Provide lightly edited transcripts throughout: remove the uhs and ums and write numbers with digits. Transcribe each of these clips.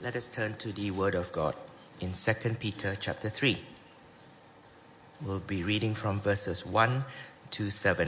Let us turn to the Word of God in 2 Peter chapter 3. We'll be reading from verses 1 to 7.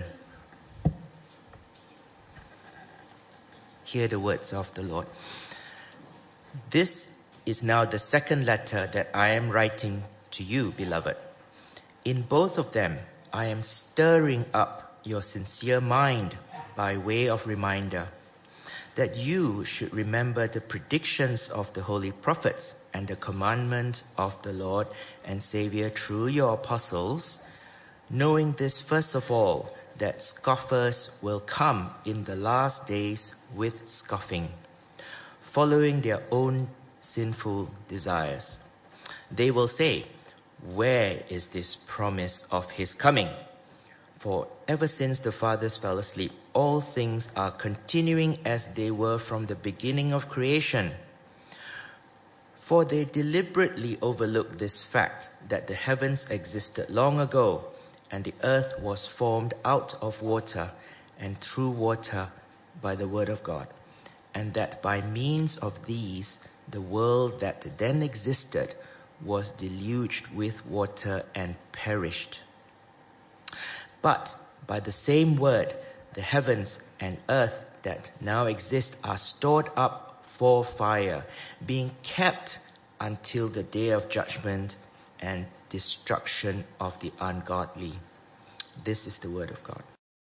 Hear the words of the Lord. This is now the second letter that I am writing to you, beloved. In both of them, I am stirring up your sincere mind by way of reminder, that you should remember the predictions of the holy prophets and the commandment of the Lord and Savior through your apostles, knowing this first of all, that scoffers will come in the last days with scoffing, following their own sinful desires. They will say, "Where is this promise of his coming?" For ever since the fathers fell asleep, all things are continuing as they were from the beginning of creation. For they deliberately overlooked this fact that the heavens existed long ago, and the earth was formed out of water and through water by the word of God, and that by means of these the world that then existed was deluged with water and perished. But by the same word, the heavens and earth that now exist are stored up for fire, being kept until the day of judgment and destruction of the ungodly. This is the word of God.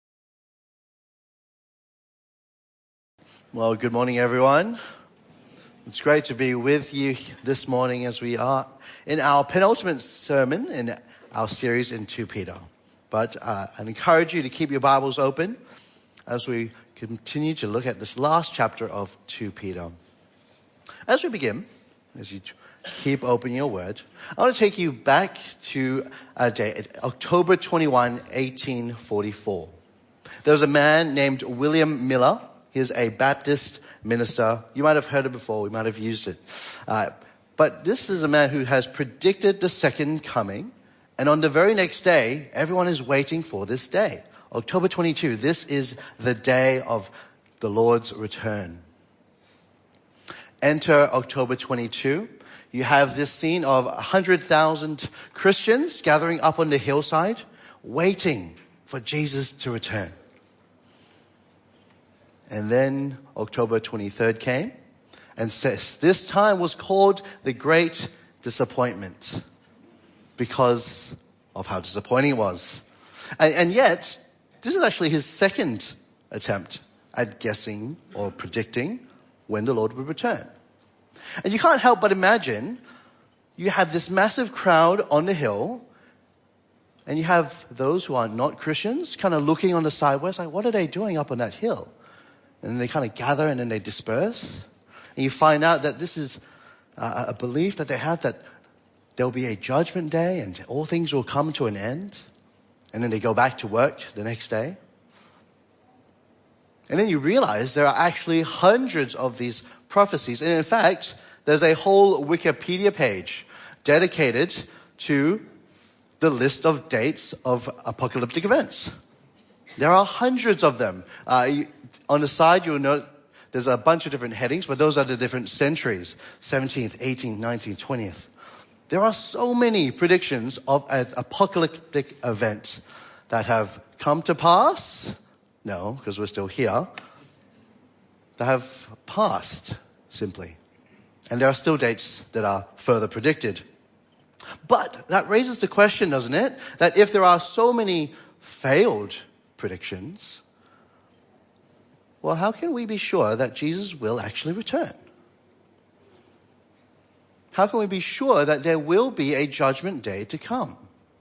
Well, good morning, everyone. It's great to be with you this morning as we are in our penultimate sermon in our series in 2 Peter. But I encourage you to keep your Bibles open as we continue to look at this last chapter of 2 Peter. As we begin, as you keep open your word, I want to take you back to a day, October 21, 1844. There was a man named William Miller. He's a Baptist minister. You might have heard it before. We might have used it. But this is a man who has predicted the second coming. And on the very next day, everyone is waiting for this day. October 22, this is the day of the Lord's return. Enter October 22. You have this scene of 100,000 Christians gathering up on the hillside, waiting for Jesus to return. And then October 23rd came, and says this time was called the Great Disappointment, because of how disappointing it was. And yet, this is actually his second attempt at guessing or predicting when the Lord would return. And you can't help but imagine you have this massive crowd on the hill, and you have those who are not Christians kind of looking on the sideways like, what are they doing up on that hill? And then they kind of gather and then they disperse. And you find out that this is a belief that they have that there will be a judgment day and all things will come to an end. And then they go back to work the next day. And then you realize there are actually hundreds of these prophecies. And in fact, there's a whole Wikipedia page dedicated to the list of dates of apocalyptic events. There are hundreds of them. On the side, you'll note there's a bunch of different headings, but those are the different centuries. 17th, 18th, 19th, 20th. There are so many predictions of an apocalyptic event that have come to pass. No, because we're still here. That have passed, simply. And there are still dates that are further predicted. But that raises the question, doesn't it? That if there are so many failed predictions, well, how can we be sure that Jesus will actually return? How can we be sure that there will be a judgment day to come?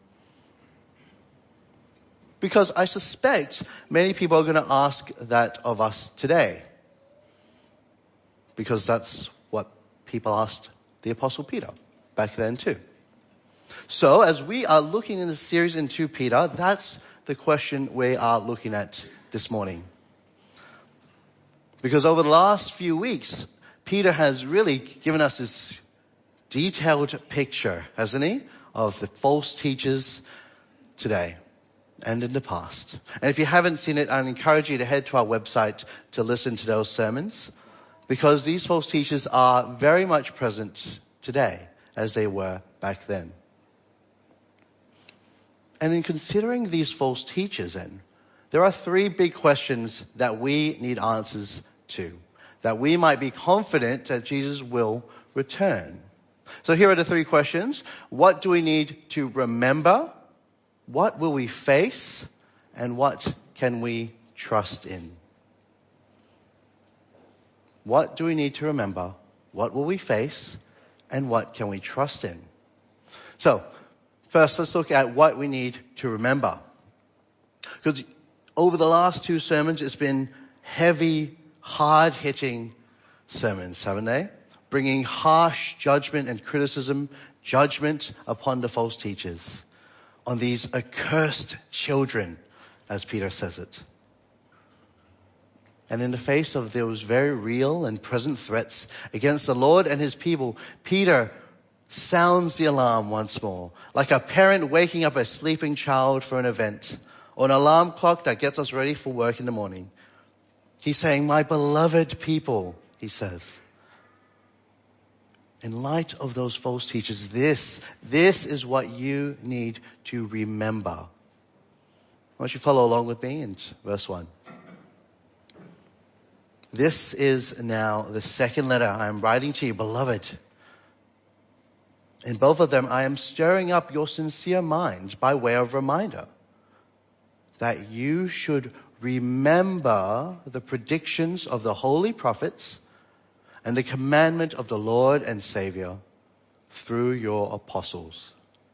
Because I suspect many people are going to ask that of us today. Because that's what people asked the Apostle Peter back then too. So as we are looking in this series in 2 Peter, that's the question we are looking at this morning. Because over the last few weeks, Peter has really given us this detailed picture, hasn't he, of the false teachers today and in the past. And if you haven't seen it, I encourage you to head to our website to listen to those sermons. because these false teachers are very much present today as they were back then. And in considering these false teachers then, there are three big questions that we need answers to, that we might be confident that Jesus will return. So here are the three questions. What do we need to remember? What will we face? And what can we trust in? What do we need to remember? What will we face? And what can we trust in? So, first let's look at what we need to remember. Because over the last two sermons, it's been heavy, hard-hitting sermons, haven't they? Bringing harsh judgment and criticism, judgment upon the false teachers, on these accursed children, as Peter says it. And in the face of those very real and present threats against the Lord and his people, Peter sounds the alarm once more, like a parent waking up a sleeping child for an event, or an alarm clock that gets us ready for work in the morning. He's saying, my beloved people, he says, in light of those false teachers, this is what you need to remember. Why don't you follow along with me in verse 1. This is now the second letter I am writing to you, beloved. In both of them, I am stirring up your sincere minds by way of reminder that you should remember the predictions of the holy prophets and the commandment of the Lord and Savior through your apostles.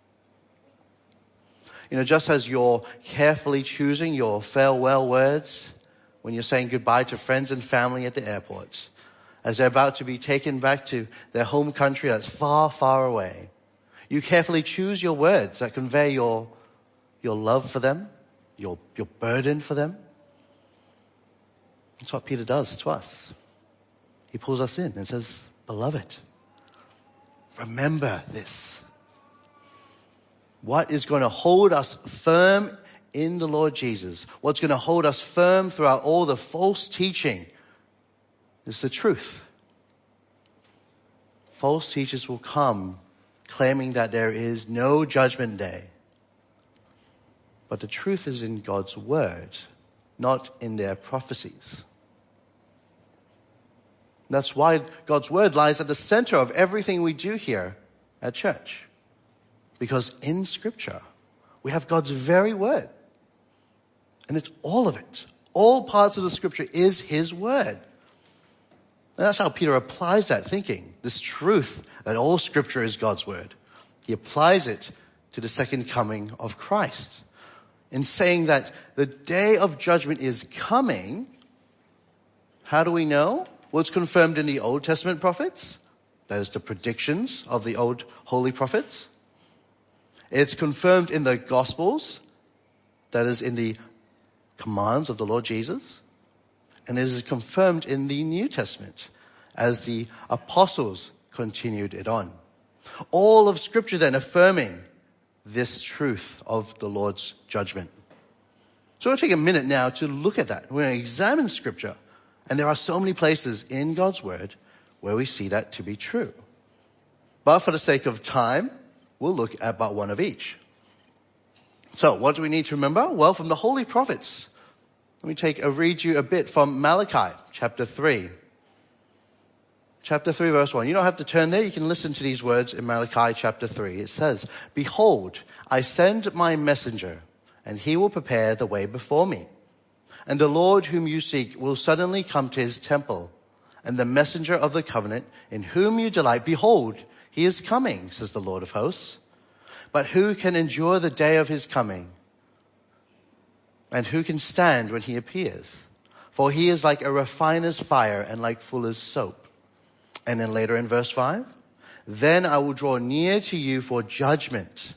You know, just as you're carefully choosing your farewell words when you're saying goodbye to friends and family at the airport, as they're about to be taken back to their home country that's far, far away, you carefully choose your words that convey your love for them, your burden for them. That's what Peter does to us. He pulls us in and says, beloved, remember this. What is going to hold us firm in the Lord Jesus, what's going to hold us firm throughout all the false teaching, is the truth. False teachers will come claiming that there is no judgment day. But the truth is in God's word, not in their prophecies. That's why God's word lies at the center of everything we do here at church. Because in Scripture, we have God's very word. And it's all of it. All parts of the Scripture is His word. And that's how Peter applies that thinking, this truth that all Scripture is God's word. He applies it to the second coming of Christ. In saying that the day of judgment is coming, how do we know? Well, it's confirmed in the Old Testament prophets. That is the predictions of the old holy prophets. It's confirmed in the Gospels. That is in the commands of the Lord Jesus. And it is confirmed in the New Testament as the apostles continued it on. All of Scripture then affirming this truth of the Lord's judgment. So we'll take a minute now to look at that. We're going to examine Scripture. And there are so many places in God's Word where we see that to be true. But for the sake of time, we'll look at about one of each. So what do we need to remember? Well, from the holy prophets. Let me read you a bit from Malachi chapter 3. Chapter 3 verse 1. You don't have to turn there. You can listen to these words in Malachi chapter 3. It says, behold, I send my messenger, and he will prepare the way before me. And the Lord whom you seek will suddenly come to his temple, and the messenger of the covenant in whom you delight, behold, he is coming, says the Lord of hosts. But who can endure the day of his coming? And who can stand when he appears? For he is like a refiner's fire and like fuller's soap. And then later in verse 5, then I will draw near to you for judgment.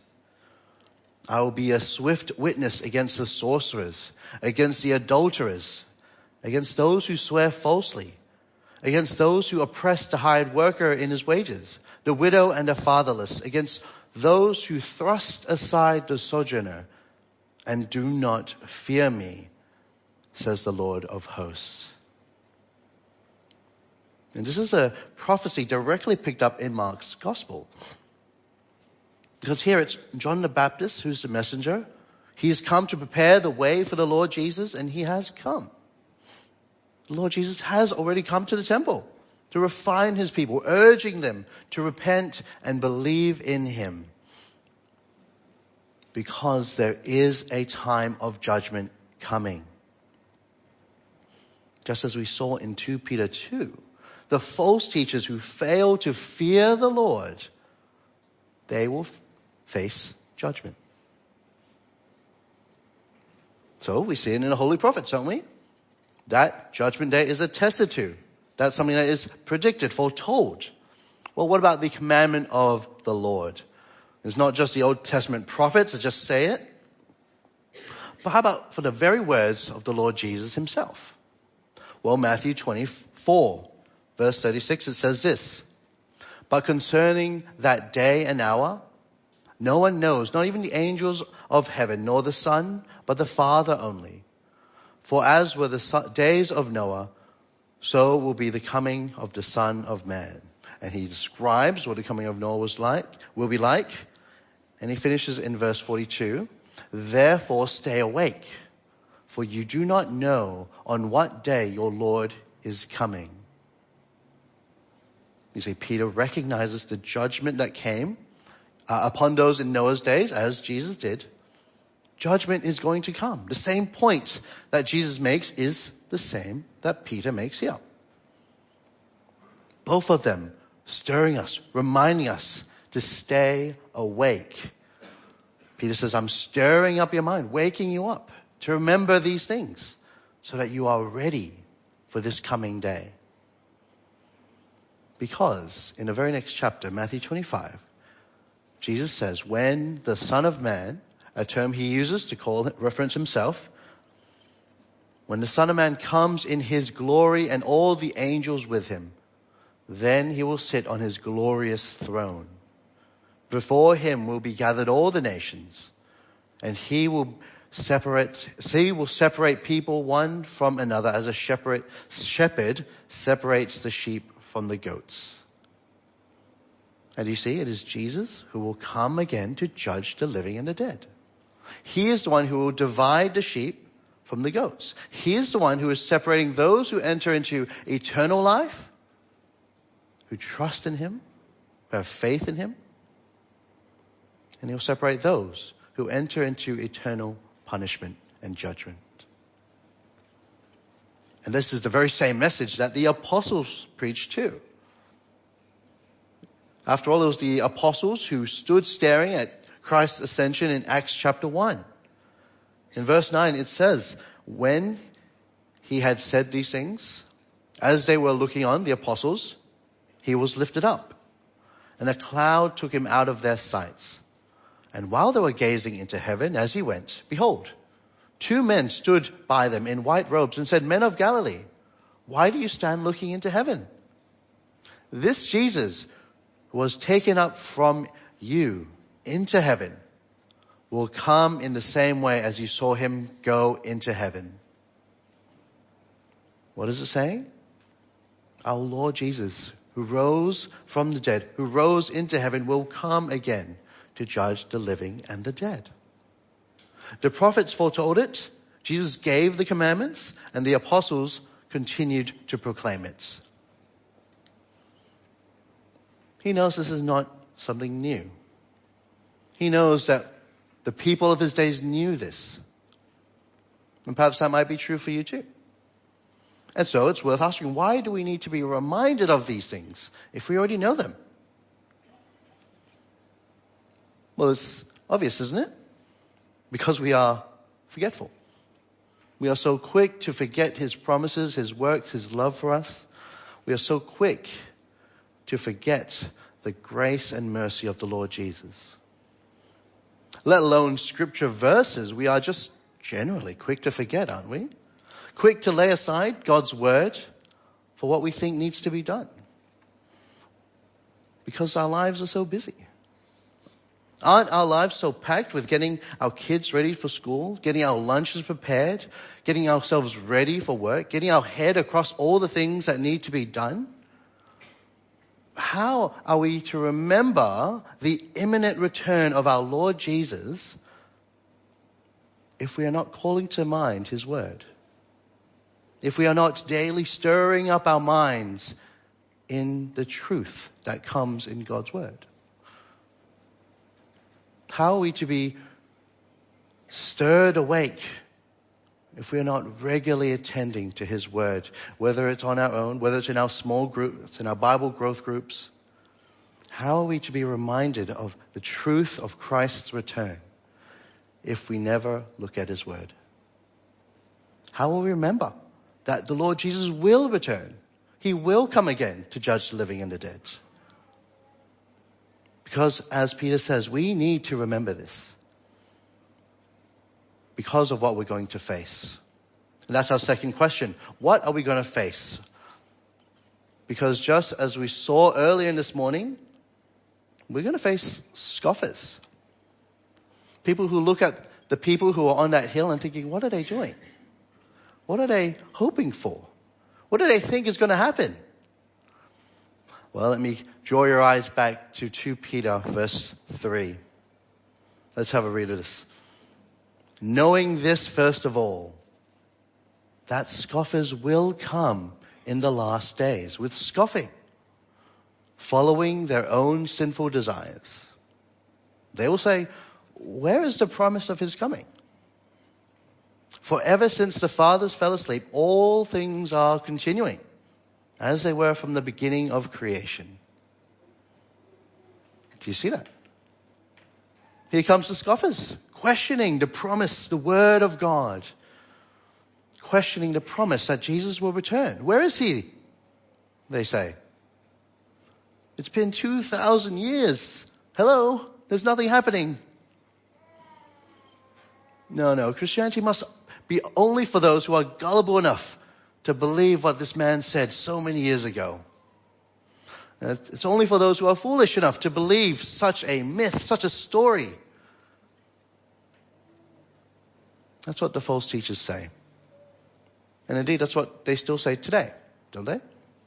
I will be a swift witness against the sorcerers, against the adulterers, against those who swear falsely, against those who oppress the hired worker in his wages, the widow and the fatherless, against those who thrust aside the sojourner and do not fear me, says the Lord of hosts. And this is a prophecy directly picked up in Mark's gospel. Because here it's John the Baptist who's the messenger. He's come to prepare the way for the Lord Jesus, and he has come. The Lord Jesus has already come to the temple to refine his people, urging them to repent and believe in him. Because there is a time of judgment coming. Just as we saw in 2 Peter 2, the false teachers who fail to fear the Lord, they will face judgment. So we see it in the Holy Prophets, don't we? That judgment day is attested to. That's something that is predicted, foretold. Well, what about the commandment of the Lord? It's not just the Old Testament prophets that just say it. But how about for the very words of the Lord Jesus himself? Well, Matthew 24, verse 36, it says this. But concerning that day and hour, no one knows, not even the angels of heaven, nor the Son, but the Father only. For as were the days of Noah, so will be the coming of the Son of Man. And he describes what the coming of Noah will be like. And he finishes in verse 42. Therefore stay awake, for you do not know on what day your Lord is coming. You see, Peter recognizes the judgment that came upon those in Noah's days, as Jesus did. Judgment is going to come. The same point that Jesus makes is the same that Peter makes here. Both of them stirring us, reminding us to stay awake. Peter says, I'm stirring up your mind, waking you up to remember these things so that you are ready for this coming day. Because in the very next chapter, Matthew 25, Jesus says, when the Son of Man, a term he uses to reference himself, when the Son of Man comes in his glory and all the angels with him, then he will sit on his glorious throne. Before him will be gathered all the nations, and he will separate people one from another as a shepherd separates the sheep from the goats. And you see, it is Jesus who will come again to judge the living and the dead. He is the one who will divide the sheep from the goats. He is the one who is separating those who enter into eternal life, who trust in him, who have faith in him. And he'll separate those who enter into eternal punishment and judgment. And this is the very same message that the apostles preached too. After all, it was the apostles who stood staring at Christ's ascension in Acts chapter 1. In verse 9 it says, when he had said these things, as they were looking on, the apostles, he was lifted up, and a cloud took him out of their sights. And while they were gazing into heaven as he went, behold, 2 men stood by them in white robes and said, Men of Galilee, why do you stand looking into heaven? This Jesus who was taken up from you into heaven will come in the same way as you saw him go into heaven. What is it saying? Our Lord Jesus, who rose from the dead, who rose into heaven, will come again to judge the living and the dead. The prophets foretold it, Jesus gave the commandments, and the apostles continued to proclaim it. He knows this is not something new. He knows that the people of his days knew this. And perhaps that might be true for you too. And so it's worth asking, why do we need to be reminded of these things if we already know them? Well, it's obvious, isn't it? Because we are forgetful. We are so quick to forget his promises, his works, his love for us. We are so quick to forget the grace and mercy of the Lord Jesus. Let alone scripture verses, we are just generally quick to forget, aren't we? Quick to lay aside God's word for what we think needs to be done. Because our lives are so busy. Aren't our lives so packed with getting our kids ready for school, getting our lunches prepared, getting ourselves ready for work, getting our head across all the things that need to be done? How are we to remember the imminent return of our Lord Jesus if we are not calling to mind his word? If we are not daily stirring up our minds in the truth that comes in God's word? How are we to be stirred awake if we are not regularly attending to his word, whether it's on our own, whether it's in our small groups, in our Bible growth groups? How are we to be reminded of the truth of Christ's return if we never look at his word? How will we remember that the Lord Jesus will return? He will come again to judge the living and the dead. Because as Peter says, we need to remember this because of what we're going to face. And that's our second question. What are we going to face? Because just as we saw earlier in this morning, we're going to face scoffers. People who look at the people who are on that hill and thinking, what are they doing? What are they hoping for? What do they think is going to happen? Well, let me draw your eyes back to 2 Peter verse 3. Let's have a read of this. Knowing this first of all, that scoffers will come in the last days with scoffing, following their own sinful desires. They will say, where is the promise of his coming? For ever since the fathers fell asleep, all things are continuing as they were from the beginning of creation. Do you see that? Here comes the scoffers, questioning the promise, the word of God, questioning the promise that Jesus will return. Where is he? They say. It's been 2,000 years. Hello? There's nothing happening. No. Christianity must be only for those who are gullible enough to believe what this man said so many years ago. It's only for those who are foolish enough to believe such a myth, such a story. That's what the false teachers say. And indeed, that's what they still say today, don't they?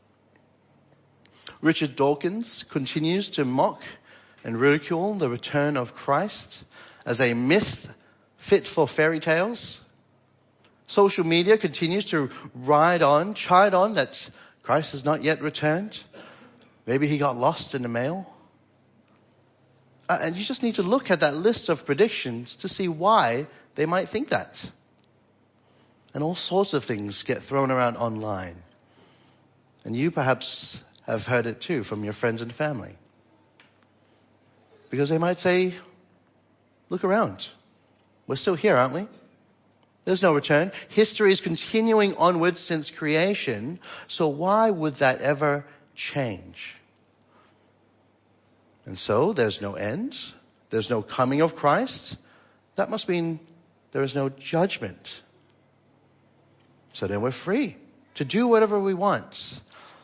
Richard Dawkins continues to mock and ridicule the return of Christ as a myth fit for fairy tales. Social media continues to chide on that Christ has not yet returned. Maybe he got lost in the mail. And you just need to look at that list of predictions to see why they might think that. And all sorts of things get thrown around online. And you perhaps have heard it too from your friends and family. Because they might say, look around. We're still here, aren't we? There's no return. History is continuing onwards since creation. So why would that ever change? And so there's no end. There's no coming of Christ. That must mean there is no judgment. So then we're free to do whatever we want.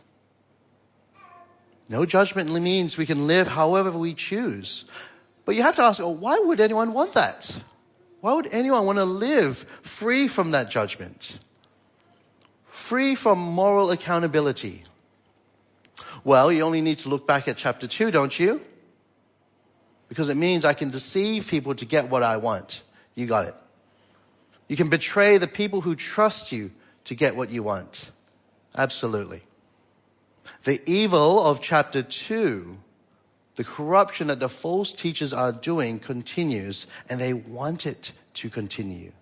No judgment means we can live however we choose. But you have to ask, why would anyone want that? Why would anyone want to live free from that judgment? Free from moral accountability? Well, you only need to look back at chapter 2, don't you? Because it means I can deceive people to get what I want. You got it. You can betray the people who trust you to get what you want. Absolutely. The evil of chapter 2, the corruption that the false teachers are doing, continues, and they want it to continue.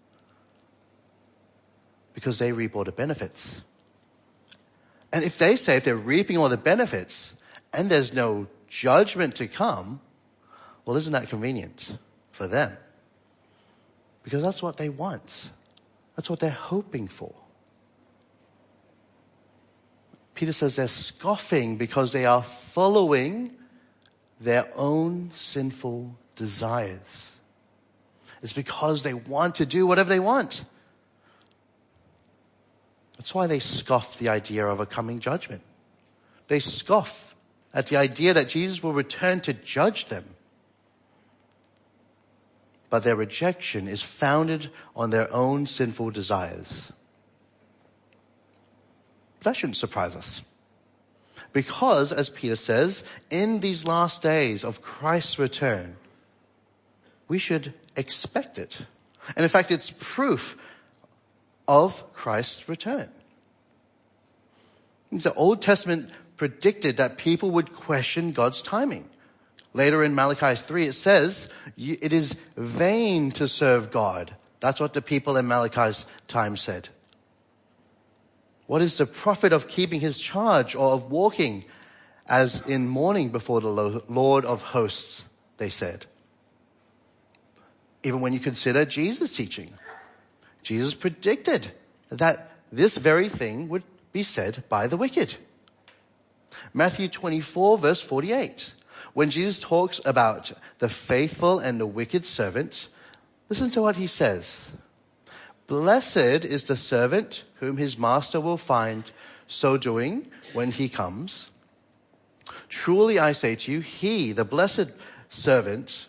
Because they reap all the benefits. And if they're reaping all the benefits, and there's no judgment to come, well, isn't that convenient for them? Because that's what they want. That's what they're hoping for. Peter says they're scoffing because they are following their own sinful desires. It's because they want to do whatever they want. That's why they scoff the idea of a coming judgment. They scoff at the idea that Jesus will return to judge them. But their rejection is founded on their own sinful desires. That shouldn't surprise us. Because, as Peter says, in these last days of Christ's return, we should expect it. And in fact, it's proof of Christ's return. The Old Testament predicted that people would question God's timing. Later in Malachi 3, it says, it is vain to serve God. That's what the people in Malachi's time said. What is the profit of keeping his charge or of walking as in mourning before the Lord of hosts, they said. Even when you consider Jesus' teaching, Jesus predicted that this very thing would be said by the wicked. Matthew 24 verse 48. When Jesus talks about the faithful and the wicked servant, listen to what he says. Blessed is the servant whom his master will find so doing when he comes. Truly I say to you, he, the blessed servant,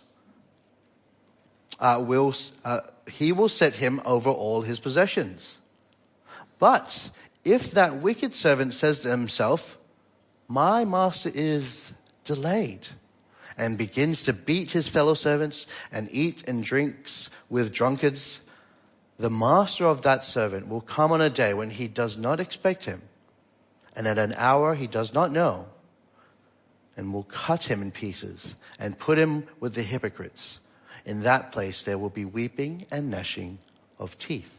he will set him over all his possessions. But if that wicked servant says to himself, my master is delayed, and begins to beat his fellow servants and eat and drinks with drunkards, the master of that servant will come on a day when he does not expect him, and at an hour he does not know, and will cut him in pieces and put him with the hypocrites. In that place there will be weeping and gnashing of teeth.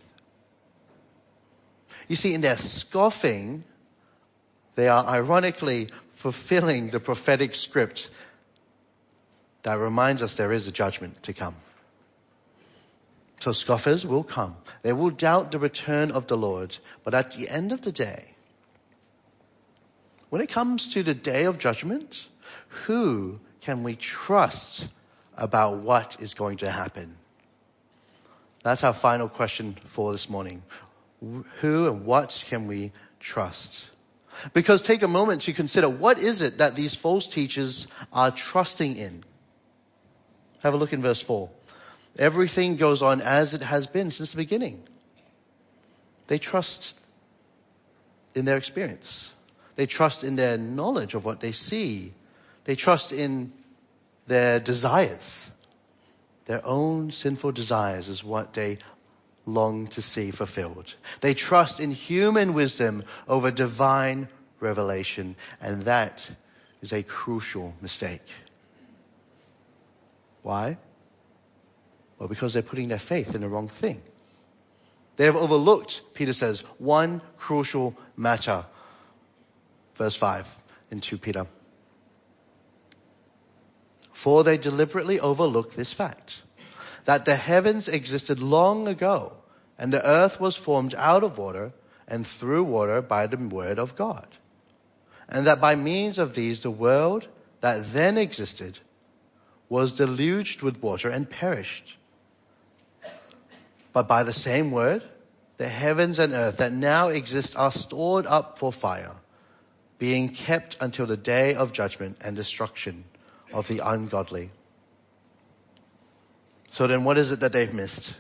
You see, in their scoffing, they are ironically fulfilling the prophetic script that reminds us there is a judgment to come. So scoffers will come. They will doubt the return of the Lord. But at the end of the day, when it comes to the day of judgment, who can we trust about what is going to happen? That's our final question for this morning. Who and what can we trust? Because take a moment to consider, what is it that these false teachers are trusting in? Have a look in verse 4. Everything goes on as it has been since the beginning. They trust in their experience. They trust in their knowledge of what they see. They trust in their desires. Their own sinful desires is what they long to see fulfilled. They trust in human wisdom over divine revelation, and that is a crucial mistake. Why? Well, because they're putting their faith in the wrong thing. They have overlooked, Peter says, one crucial matter. Verse 5 in 2 Peter. For they deliberately overlook this fact, that the heavens existed long ago, and the earth was formed out of water and through water by the word of God. And that by means of these, the world that then existed was deluged with water and perished. But by the same word, the heavens and earth that now exist are stored up for fire, being kept until the day of judgment and destruction of the ungodly. So then what is it that they've missed?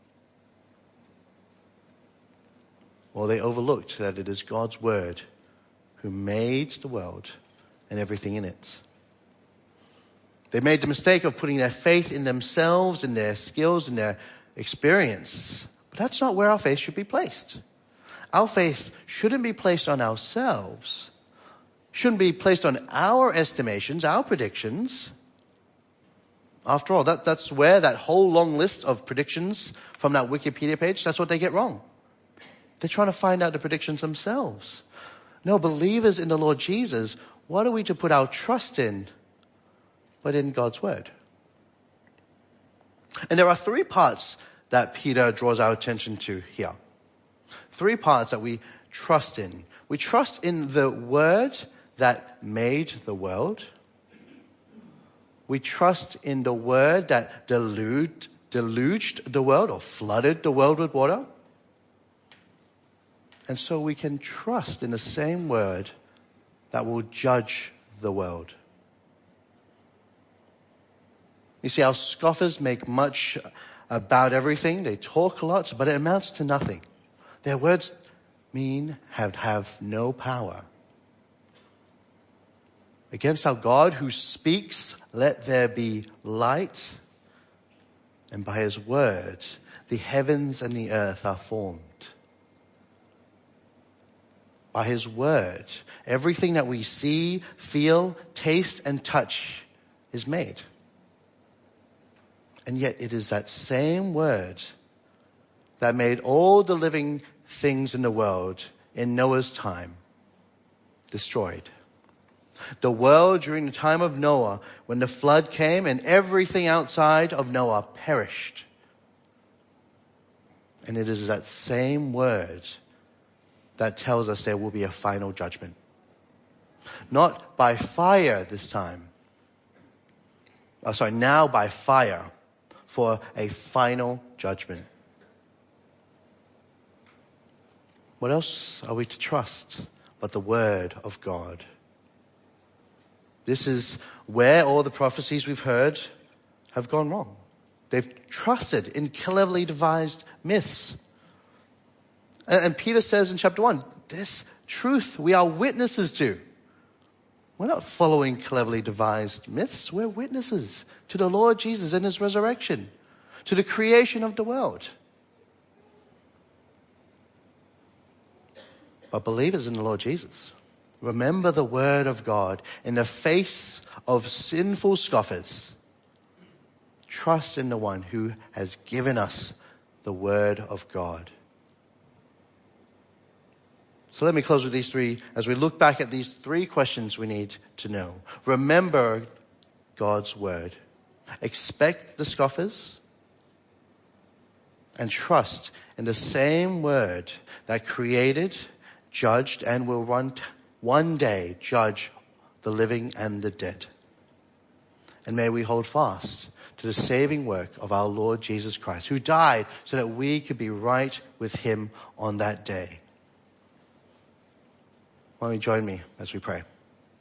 Well, they overlooked that it is God's word who made the world and everything in it. They made the mistake of putting their faith in themselves, in their skills, in their experience. But that's not where our faith should be placed. Our faith shouldn't be placed on ourselves. Shouldn't be placed on our estimations, our predictions. After all, that's where that whole long list of predictions from that Wikipedia page, that's what they get wrong. They're trying to find out the predictions themselves. No, believers in the Lord Jesus, what are we to put our trust in but in God's word? And there are three parts that Peter draws our attention to here. Three parts that we trust in. We trust in the word that made the world. We trust in the word that deluged the world or flooded the world with water. And so we can trust in the same word that will judge the world. You see, our scoffers make much about everything. They talk a lot, but it amounts to nothing. Their words have no power. against our God who speaks, "Let there be light," and by his word, the heavens and the earth are formed. By his word, everything that we see, feel, taste, and touch is made. And yet it is that same word that made all the living things in the world in Noah's time destroyed. The world during the time of Noah, when the flood came and everything outside of Noah perished. And it is that same word that tells us there will be a final judgment. Not by fire this time. Now by fire for a final judgment. What else are we to trust but the word of God? This is where all the prophecies we've heard have gone wrong. They've trusted in cleverly devised myths. And Peter says in chapter 1, this truth we are witnesses to. We're not following cleverly devised myths. We're witnesses to the Lord Jesus and his resurrection, to the creation of the world. But believers in the Lord Jesus, remember the word of God in the face of sinful scoffers. Trust in the one who has given us the word of God. So let me close with these three. As we look back at these three questions we need to know. Remember God's word. Expect the scoffers. And trust in the same word that created, judged, and will one day judge the living and the dead. And may we hold fast to the saving work of our Lord Jesus Christ, who died so that we could be right with him on that day. Why don't you join me as we pray?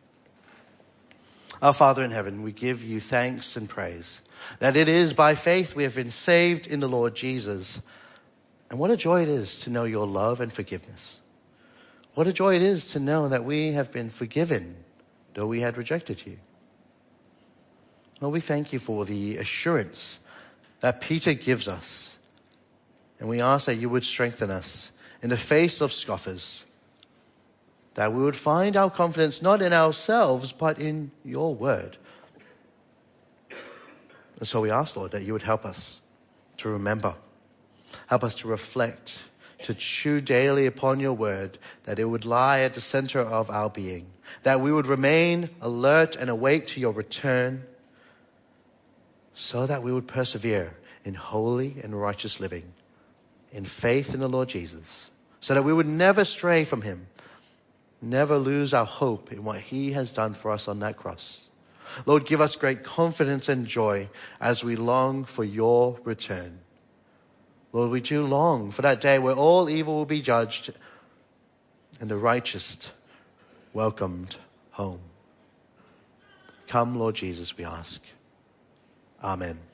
Our Father in heaven, we give you thanks and praise that it is by faith we have been saved in the Lord Jesus. And what a joy it is to know your love and forgiveness. What a joy it is to know that we have been forgiven, though we had rejected you. Lord, we thank you for the assurance that Peter gives us. And we ask that you would strengthen us in the face of scoffers, that we would find our confidence not in ourselves, but in your word. And so we ask, Lord, that you would help us to remember, help us to reflect, to chew daily upon your word, that it would lie at the center of our being, that we would remain alert and awake to your return, so that we would persevere in holy and righteous living, in faith in the Lord Jesus, so that we would never stray from him, never lose our hope in what he has done for us on that cross. Lord, give us great confidence and joy as we long for your return. Lord, we do long for that day where all evil will be judged and the righteous welcomed home. Come, Lord Jesus, we ask. Amen.